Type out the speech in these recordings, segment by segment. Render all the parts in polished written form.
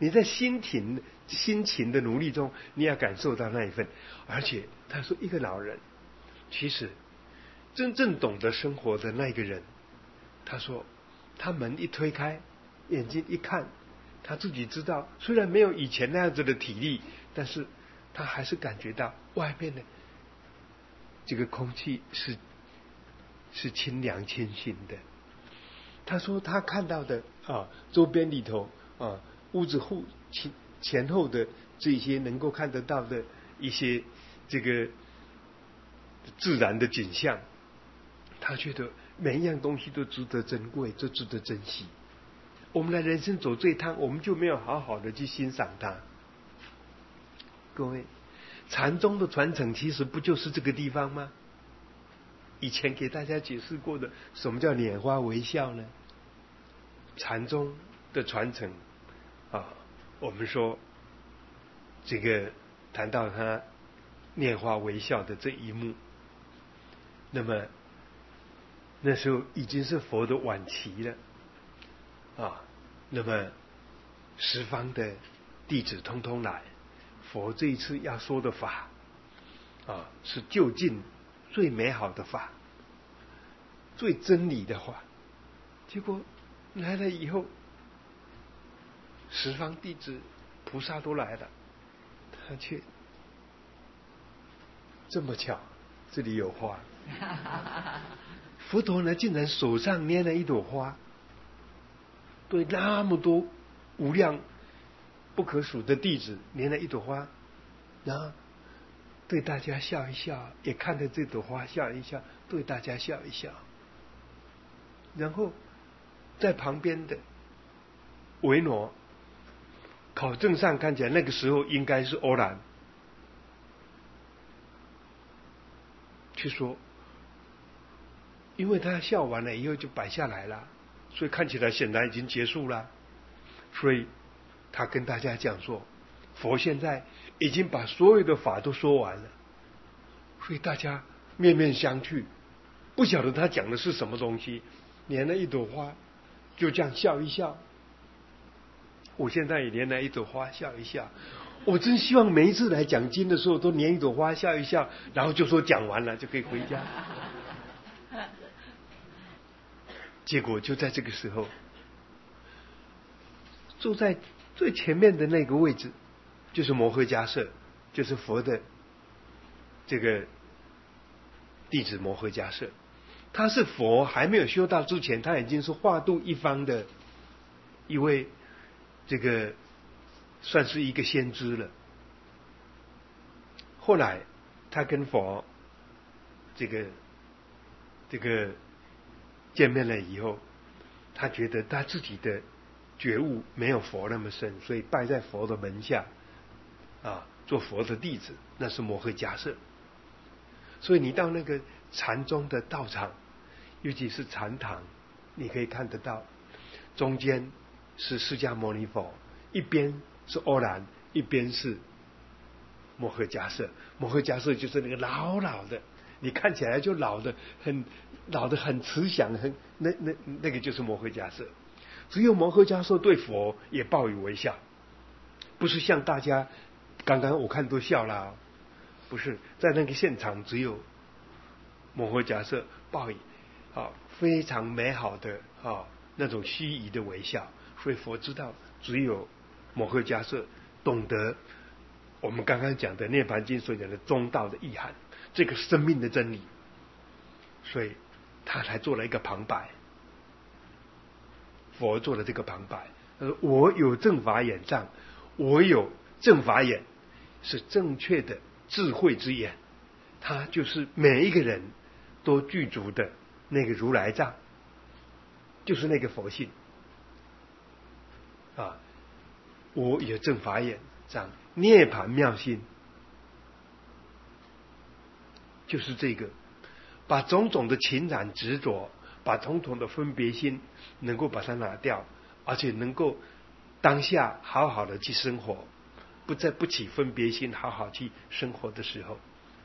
你在辛勤的努力中，你要感受到那一份。而且他说，一个老人，其实真正懂得生活的那个人，他说，他门一推开，眼睛一看，他自己知道，虽然没有以前那样子的体力，但是他还是感觉到外面的这个空气是清凉清新的。他说他看到的周边里头屋子前后的这些能够看得到的一些这个自然的景象，他觉得每一样东西都值得珍贵，都值得珍惜。我们的人生走这一趟，我们就没有好好的去欣赏它。各位，禅宗的传承其实不就是这个地方吗？以前给大家解释过的，什么叫拈花微笑呢？禅宗的传承我们说这个谈到他拈花微笑的这一幕，那么那时候已经是佛的晚期了那么十方的弟子通通来，佛这一次要说的法是究竟最美好的法，最真理的话。结果来了以后，十方弟子菩萨都来了，他却这么巧，这里有花。佛陀呢，竟然手上捏了一朵花，对那么多无量不可数的弟子捏了一朵花，然后对大家笑一笑，也看着这朵花笑一笑，对大家笑一笑。然后在旁边的维诺，考证上看起来那个时候应该是欧兰，去说，因为他笑完了以后就摆下来了，所以看起来显然已经结束了。所以他跟大家讲说，佛现在已经把所有的法都说完了，所以大家面面相觑，不晓得他讲的是什么东西，拈了一朵花就这样笑一笑。我现在也拈了一朵花笑一笑，我真希望每一次来讲经的时候都拈一朵花笑一笑，然后就说讲完了就可以回家。结果就在这个时候，坐在最前面的那个位置就是摩诃迦叶，就是佛的这个弟子摩诃迦叶。他是佛还没有修道之前，他已经是化度一方的一位这个算是一个先知了。后来他跟佛这个见面了以后，他觉得他自己的觉悟没有佛那么深，所以拜在佛的门下做佛的弟子，那是摩诃迦叶。所以你到那个禅宗的道场，尤其是禅堂，你可以看得到中间是释迦牟尼佛，一边是欧兰，一边是摩诃迦叶。摩诃迦叶就是那个老的，你看起来就老的很慈祥，那个就是摩诃迦叶。只有摩诃迦叶对佛也报以微笑，不是像大家刚刚我看都笑了不是，在那个现场只有摩诃迦叶报以非常美好的那种虚夷的微笑。所以佛知道只有摩诃迦叶懂得我们刚刚讲的涅槃经所讲的中道的意涵，这个生命的真理，所以他才做了一个旁白。佛做了这个旁白，我有正法眼障，我有正法眼，是正确的智慧之眼，它就是每一个人都具足的那个如来藏，就是那个佛性我有正法眼障，涅槃妙心，就是这个，把种种的情染执着，把统统的分别心能够把它拿掉，而且能够当下好好的去生活，不再不起分别心，好好去生活的时候，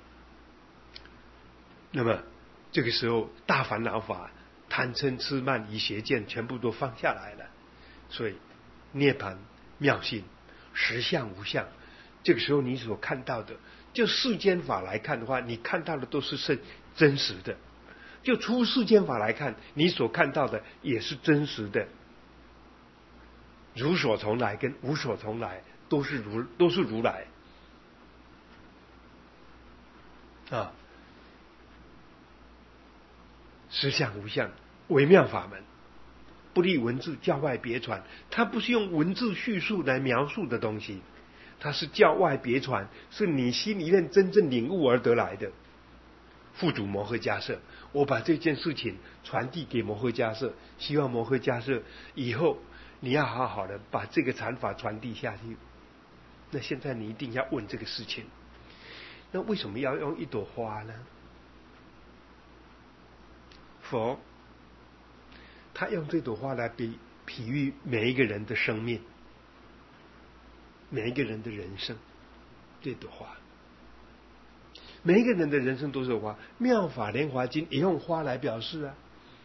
那么这个时候大烦恼法、贪嗔痴慢疑邪见全部都放下来了，所以涅槃妙心，实相无相。这个时候你所看到的，就世间法来看的话，你看到的都是真实的；就出世间法来看，你所看到的也是真实的。如所从来跟无所从来都是如来啊，实相无相，微妙法门，不立文字，教外别传。它不是用文字叙述来描述的东西，它是教外别传，是你心里面真正领悟而得来的。付诸摩诃迦叶，我把这件事情传递给摩诃迦叶，希望摩诃迦叶以后你要好好的把这个禅法传递下去。那现在你一定要问这个事情，那为什么要用一朵花呢？佛他用这朵花来比喻每一个人的生命，每一个人的人生。这朵花，每一个人的人生都是花。妙法莲华经也用花来表示啊，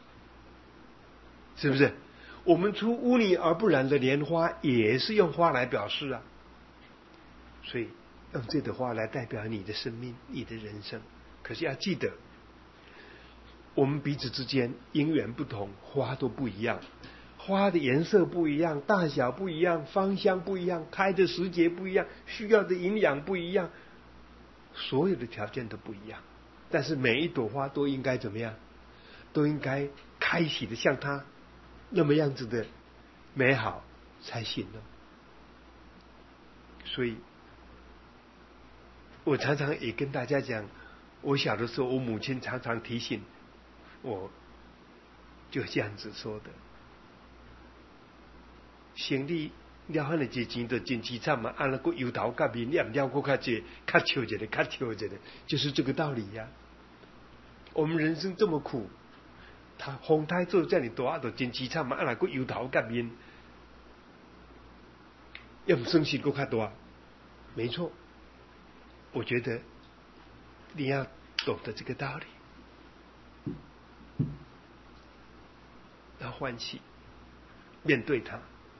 是不是？我们出污泥而不染的莲花也是用花来表示啊。所以用这朵花来代表你的生命，你的人生。可是要记得，我们彼此之间因缘不同，花都不一样，花的颜色不一样，大小不一样，芳香不一样，开的时节不一样，需要的营养不一样，所有的条件都不一样。但是每一朵花都应该怎么样？都应该开启的像它那么样子的美好才行呢。所以我常常也跟大家讲，我小的时候我母亲常常提醒我，就这样子说的，生理了汉的这钱就真凄惨嘛，按那个油头甲面念了过较济，较笑一个，较笑一个，就是这个道理呀。我们人生这么苦，他风胎做这样大，就真凄惨嘛，按那个油头甲面，要不生气够较大，没错。我觉得你要懂得这个道理，要欢喜面对它。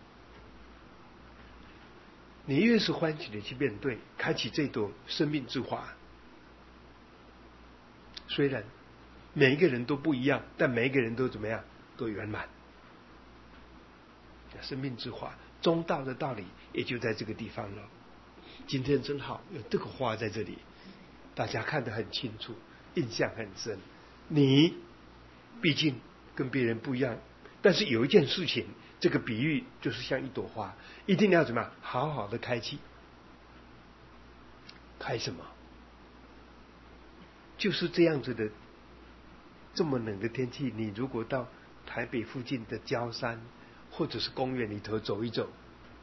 你越是欢喜的去面对，开启这朵生命之花。虽然每一个人都不一样，但每一个人都怎么样？都圆满。生命之花，中道的道理也就在这个地方了。今天真好，有这个花在这里，大家看得很清楚，印象很深。你毕竟跟别人不一样，但是有一件事情，这个比喻就是像一朵花，一定要怎么样？好好的开启。开什么？就是这样子的，这么冷的天气，你如果到台北附近的郊山或者是公园里头走一走，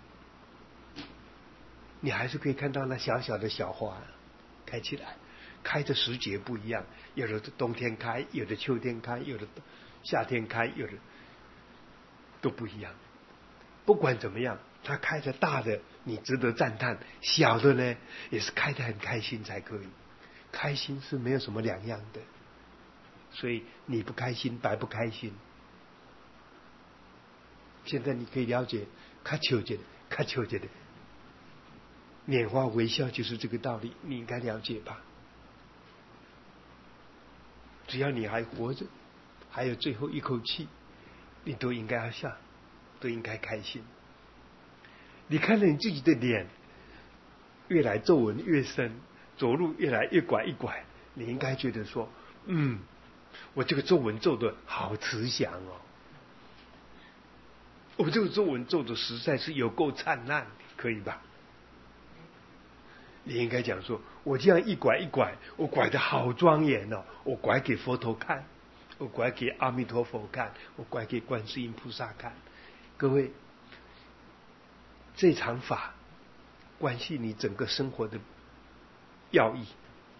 你还是可以看到那小小的小花开起来，开的时节不一样，有的冬天开，有的秋天开，有的夏天开，有的都不一样。不管怎么样，它开的大的你值得赞叹，小的呢也是开得很开心才可以。开心是没有什么两样的，所以你不开心白不开心。现在你可以了解，较笑一个，较笑一个，拈花微笑就是这个道理，你应该了解吧？只要你还活着，还有最后一口气，你都应该要笑，都应该开心。你看着你自己的脸越来皱纹越深，走路越来越拐一拐，你应该觉得说，我这个皱纹皱得好慈祥哦，我这个皱纹皱得实在是有够灿烂，可以吧？你应该讲说，我这样一拐一拐，我拐得好庄严哦，我拐给佛陀看，我拐给阿弥陀佛看，我拐给观世音菩萨看。各位，这场法关系你整个生活的要义，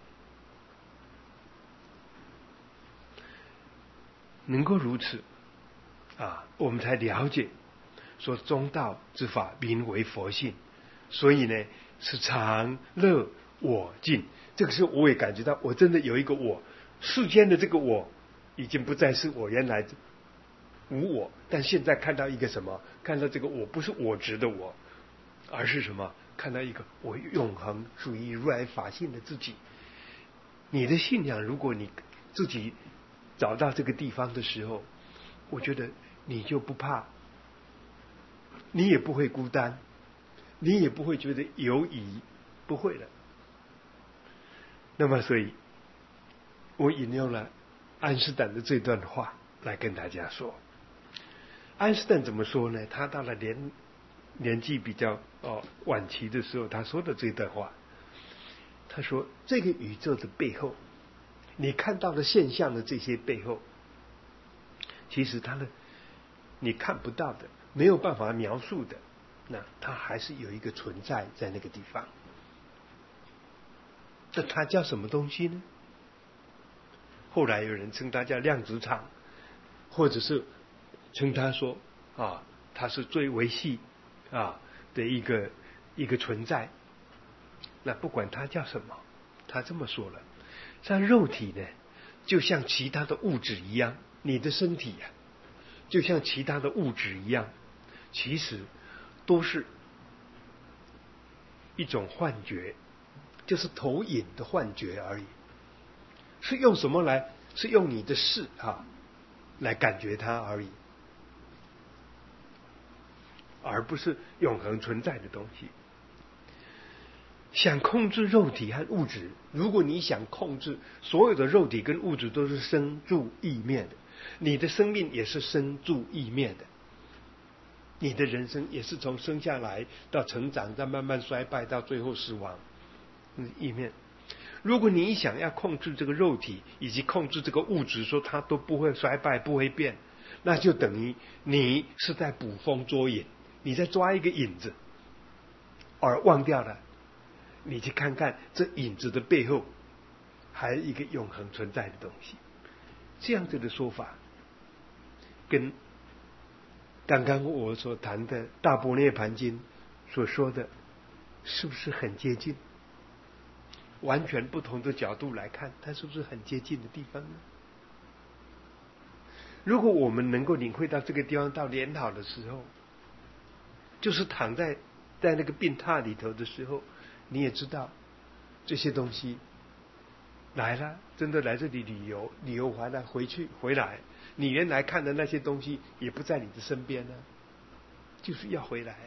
能够如此啊，我们才了解说中道之法名为佛性。所以呢，是常乐我净。这个时候我也感觉到，我真的有一个我，世间的这个我已经不再是我原来无我，但现在看到一个什么？看到这个我不是我执的我， 而是什么？看到一个我永恒属于如来法性的自己。你的信仰，如果你自己找到这个地方的时候，我觉得你就不怕，你也不会孤单，你也不会觉得犹疑，不会了。那么所以我引用了安斯坦的这段话来跟大家说。安斯坦怎么说呢？他到了年纪比较晚期的时候，他说的这段话，他说这个宇宙的背后，你看到的现象的这些背后，其实你看不到的，没有办法描述的，那它还是有一个存在在那个地方。那它叫什么东西呢？后来有人称它叫量子场，或者是称它说它是最维系的一个存在。那不管它叫什么，他这么说了，像肉体呢，就像其他的物质一样，你的身体就像其他的物质一样，其实都是一种幻觉，就是投影的幻觉而已。是用什么来？是用你的视来感觉它而已，而不是永恒存在的东西。想控制肉体和物质，如果你想控制所有的肉体跟物质都是生住异灭的，你的生命也是生住异灭的，你的人生也是从生下来到成长，再慢慢衰败，到最后死亡，异灭。如果你想要控制这个肉体以及控制这个物质，说它都不会衰败不会变，那就等于你是在捕风捉影，你在抓一个影子，而忘掉了你去看看这影子的背后还有一个永恒存在的东西。这样子的说法跟刚刚我所谈的大般涅盘经所说的是不是很接近？完全不同的角度来看，它是不是很接近的地方呢？如果我们能够领会到这个地方到年老的时候，就是躺在那个病榻里头的时候，你也知道这些东西来了，真的来这里旅游回来回来，你原来看的那些东西也不在你的身边呢，就是要回来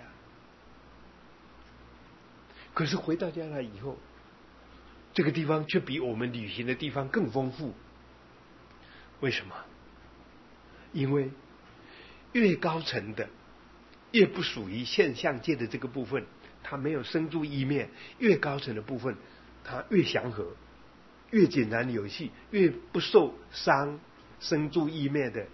可是回到家来以后，这个地方却比我们旅行的地方更丰富。为什么？因为越高层的，越不属于现象界的这个部分，它没有生住异灭，越高层的部分它越祥和，越简单有序，越不受生住异灭的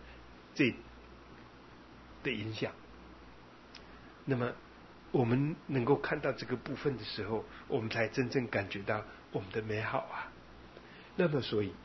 影响。那么我们能够看到这个部分的时候，我们才真正感觉到我们的美好那么所以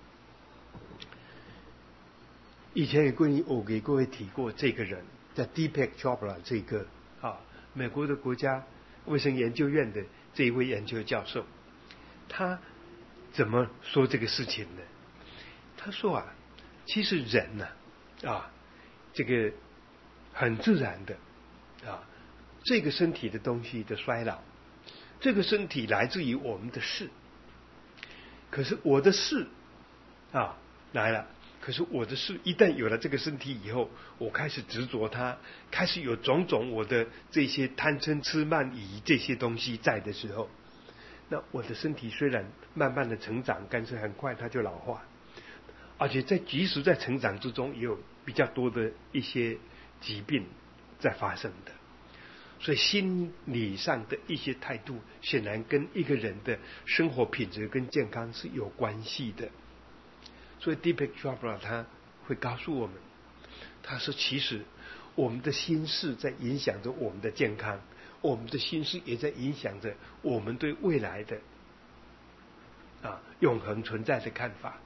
以前我给各位提过这个人叫 Deepak Chopra， 这个美国的国家卫生研究院的这一位研究教授，他怎么说这个事情呢？他说其实人这个很自然的这个身体的东西的衰老，这个身体来自于我们的事。可是我的事来了，可是我的事一旦有了这个身体以后，我开始执着它，开始有种种我的这些贪嗔痴慢疑这些东西在的时候，那我的身体虽然慢慢的成长，但是很快它就老化，而且即使在成长之中也有比较多的一些疾病在发生的。所以心理上的一些态度显然跟一个人的生活品质跟健康是有关系的。所以 Deepak Chopra 他会告诉我们，他说其实我们的心事在影响着我们的健康，我们的心事也在影响着我们对未来的永恒存在的看法。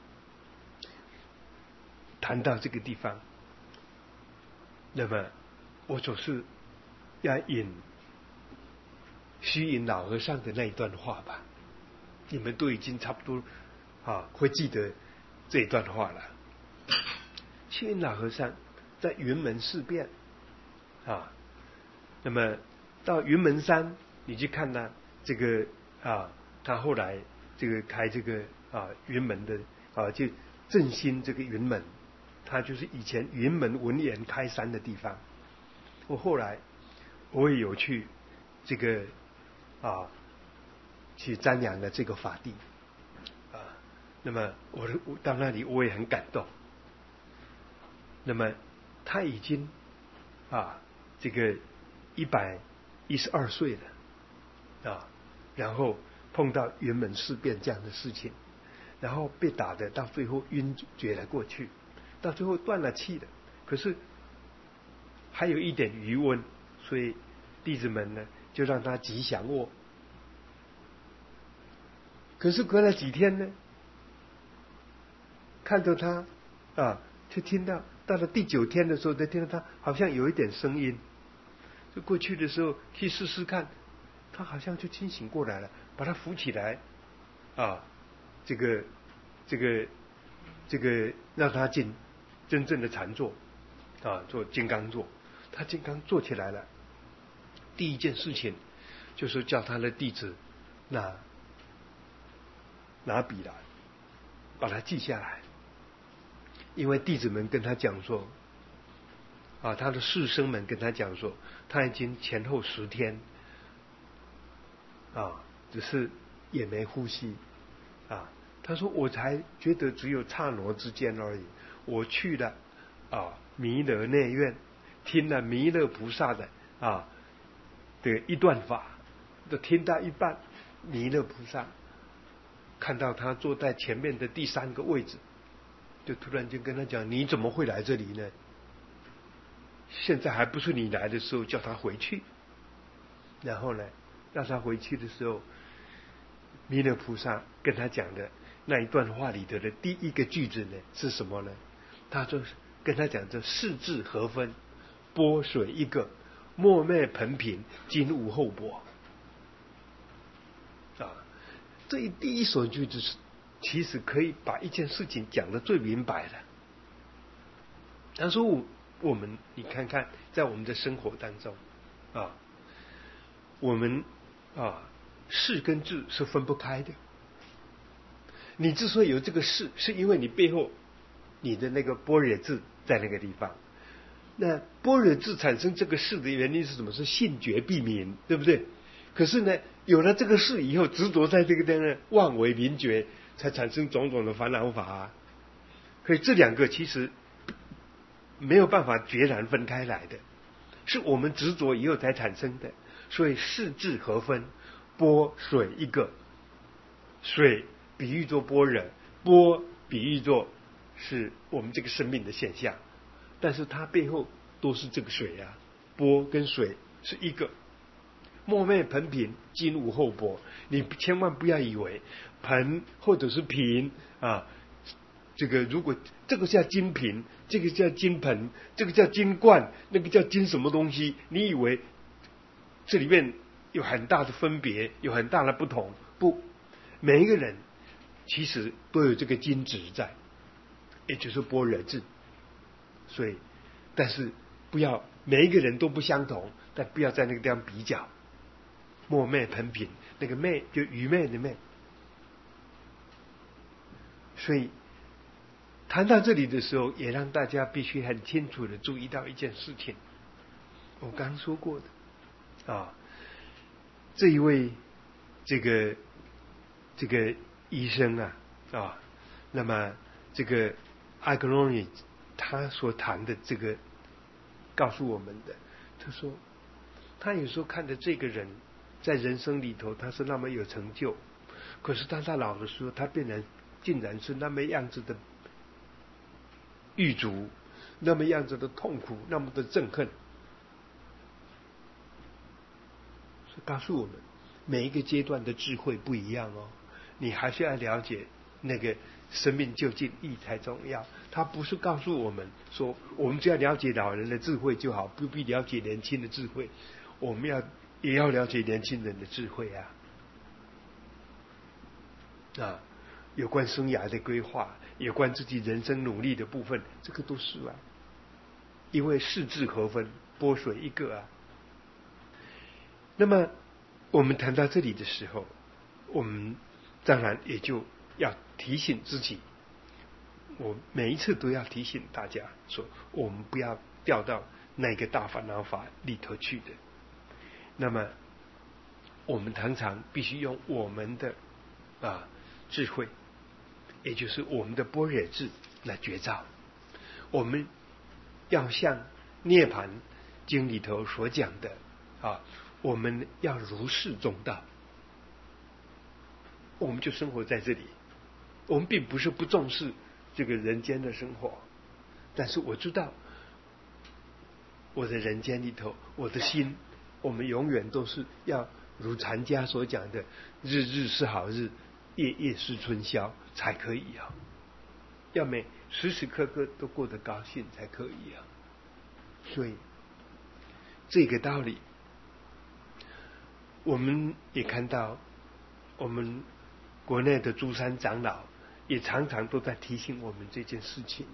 谈到这个地方，那么我总是要引虚云老和尚的那一段话吧，你们都已经差不多会记得这一段话了。虚云老和尚在云门事变那么到云门山，你去看他这个他后来这个开这个云门的就振兴这个云门，他就是以前云门文言开山的地方。后来我也有去这个去瞻仰了这个法地那么我到那里我也很感动。那么他已经这个112岁了然后碰到云门事变这样的事情，然后被打的到最后晕厥了过去，到最后断了气的，可是还有一点余温，所以弟子们呢就让他吉祥卧。可是隔了几天呢，看到他就听到到了第9天的时候，才听到他好像有一点声音，就过去的时候去试试看，他好像就清醒过来了，把他扶起来这个让他进真正的禅坐做金刚坐。他金刚坐起来了，第一件事情就是叫他的弟子拿笔来把它记下来，因为弟子们跟他讲说他的师生们跟他讲说，他已经前后10天只是也没呼吸他说我才觉得只有刹那之间而已。我去了弥勒内院，听了弥勒菩萨的一段法，都听到一半，弥勒菩萨看到他坐在前面的第3个位置，就突然间跟他讲：你怎么会来这里呢？现在还不是你来的时候，叫他回去。然后呢，让他回去的时候，弥勒菩萨跟他讲的那一段话里头的第一个句子呢是什么呢？他就跟他讲：这世智合分，波水一个，莫昧盆平，今无后薄。这第一首句子其实可以把一件事情讲得最明白的。他说我们你看看，在我们的生活当中我们事跟智是分不开的。你之所以有这个事，是因为你背后你的那个般若智在那个地方。那般若智产生这个事的原因是什么？是性觉必明，对不对？可是呢，有了这个事以后，执着在这个地方妄为名觉，才产生种种的烦恼法所以这2个其实没有办法决然分开来的，是我们执着以后才产生的。所以世智合分，波水一个，水比喻作般若，波比喻作是我们这个生命的现象，但是它背后都是这个水波跟水是一个。莫昧盆平，今无后薄。你千万不要以为盆或者是瓶这个如果这个叫金瓶，这个叫金盆，这个叫金罐，那个叫金什么东西，你以为这里面有很大的分别，有很大的不同？不，每一个人其实都有这个金质在，也就是般若智。所以但是不要每一个人都不相同，但不要在那个地方比较。莫昧盆平，那个昧就愚昧的昧。所以谈到这里的时候，也让大家必须很清楚的注意到一件事情，我刚说过的这一位这个医生那么这个艾格罗尼他所谈的这个告诉我们的，他说他有时候看着这个人在人生里头他是那么有成就，可是当他老的时候，他竟然是那么样子的郁卒，那么样子的痛苦，那么的憎恨。告诉我们每一个阶段的智慧不一样你还是要了解那个生命究竟意义才重要。他不是告诉我们说我们只要了解老人的智慧就好，不必了解年轻的智慧。我们也要了解年轻人的智慧有关生涯的规划，有关自己人生努力的部分，这个都是因为世智合分，波水一个那么我们谈到这里的时候，我们当然也就要提醒自己，我每一次都要提醒大家说，我们不要掉到那个大烦恼法里头去的。那么我们常常必须用我们的智慧，也就是我们的般若智来觉照。我们要像涅槃经里头所讲的我们要如是中道。我们就生活在这里，我们并不是不重视这个人间的生活，但是我知道我在人间里头，我的心，我们永远都是要如禅家所讲的，日日是好日，夜夜是春宵才可以要么时时刻刻都过得高兴才可以所以这个道理我们也看到，我们国内的诸山长老也常常都在提醒我们这件事情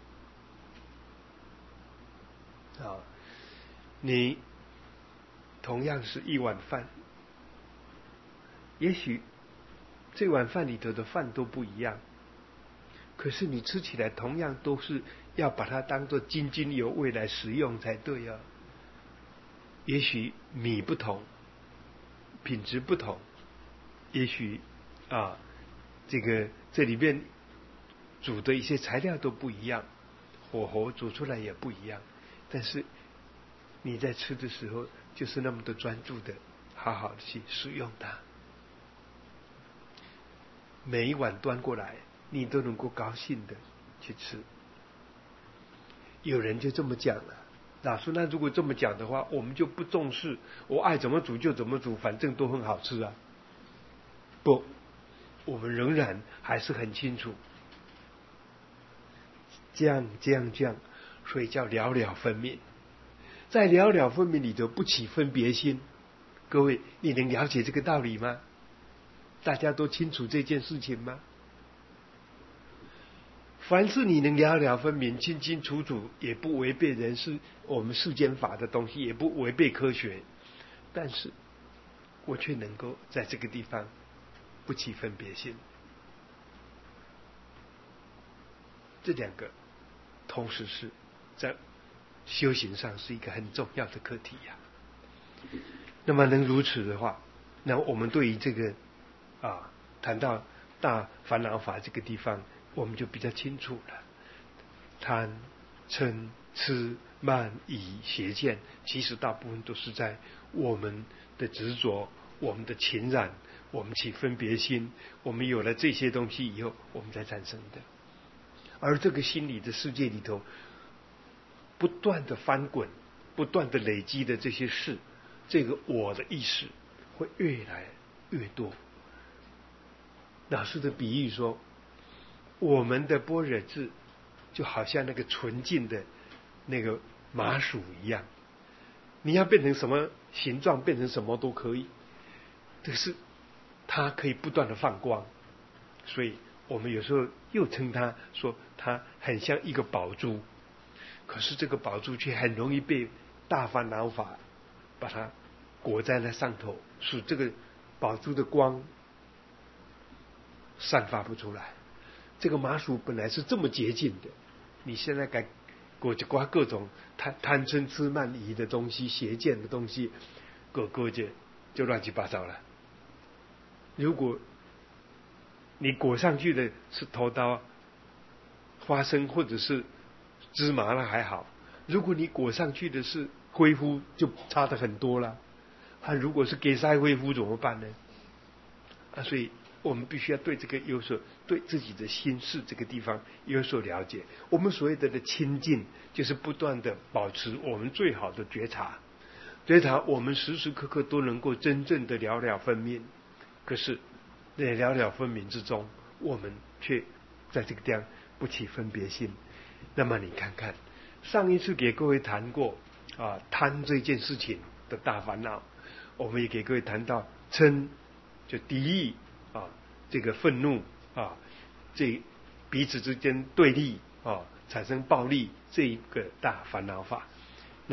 你同样是一碗饭，也许这碗饭里头的饭都不一样，可是你吃起来同样都是要把它当作津津有味来食用才对也许米不同，品质不同，也许这里面煮的一些材料都不一样，火候煮出来也不一样，但是你在吃的时候就是那么的专注的好好的去使用它，每一碗端过来你都能够高兴的去吃。有人就这么讲了，老师，那如果这么讲的话，我们就不重视，我爱怎么煮就怎么煮，反正都很好吃不，我们仍然还是很清楚，这样，所以叫了了分明。在了了分明里头不起分别心，各位你能了解这个道理吗？大家都清楚这件事情吗？凡是你能了了分明清清楚楚，也不违背我们世间法的东西，也不违背科学，但是我却能够在这个地方不起分别心。这两个同时是在修行上是一个很重要的课题那么能如此的话，那我们对于这个谈到大烦恼法这个地方，我们就比较清楚了。贪嗔痴慢疑邪见，其实大部分都是在我们的执着，我们的情染，我们起分别心，我们有了这些东西以后我们才产生的。而这个心理的世界里头不断的翻滚，不断的累积的这些事，这个我的意识会越来越多。老师的比喻说，我们的般若智就好像那个纯净的那个麻薯一样，你要变成什么形状，变成什么都可以，可是它可以不断的放光，所以我们有时候又称它说它很像一个宝珠，可是这个宝珠却很容易被大烦恼法把它裹在那上头，使这个宝珠的光散发不出来。这个麻薯本来是这么洁净的，你现在该裹着各种贪嗔痴慢疑的东西，邪见的东西裹着，就乱七八糟了。如果你裹上去的是头刀、花生或者是芝麻那还好，如果你裹上去的是灰麸，就差得很多了。如果是给塞灰麸怎么办呢？所以我们必须要对这个对自己的心事这个地方有所了解。我们所谓的清净，就是不断的保持我们最好的觉察，我们时时刻刻都能够真正的了了分明。可是在了了分明之中，我们却在这个地方不起分别心。那么你看看，上一次给各位谈过贪这件事情的大烦恼，我们也给各位谈到嗔，就敌意这个愤怒这彼此之间对立产生暴力这一个大烦恼法。那么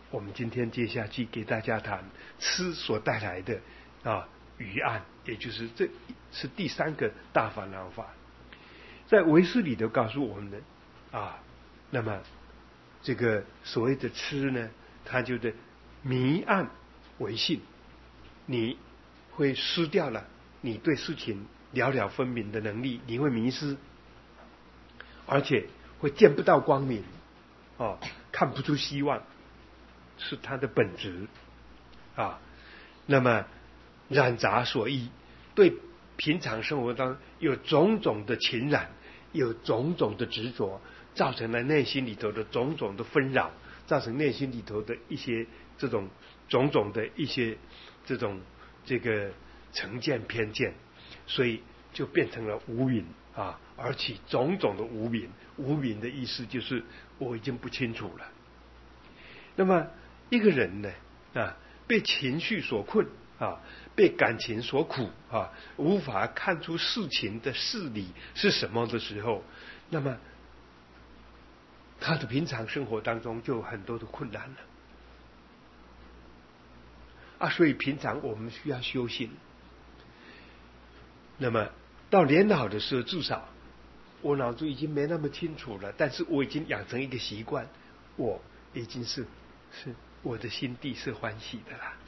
我们今天接下去给大家谈吃所带来的余案，也就是这是第3个大烦恼法。在唯识里头告诉我们的那么这个所谓的吃呢，它就是迷暗为性，你会失掉了你对事情了了分明的能力，你会迷失，而且会见不到光明，看不出希望，是它的本质那么染杂所依，对平常生活当中有种种的情染，有种种的执着，造成了内心里头的种种的纷扰，造成内心里头的一些这种种种的一些这个成见偏见，所以就变成了无明而起种种的无明。无明的意思就是我已经不清楚了。那么一个人呢被情绪所困被感情所苦无法看出事情的事理是什么的时候，那么他的平常生活当中就有很多的困难了所以平常我们需要修行。那么到年老的时候，至少我脑子已经没那么清楚了，但是我已经养成一个习惯，我已经是我的心地是欢喜的啦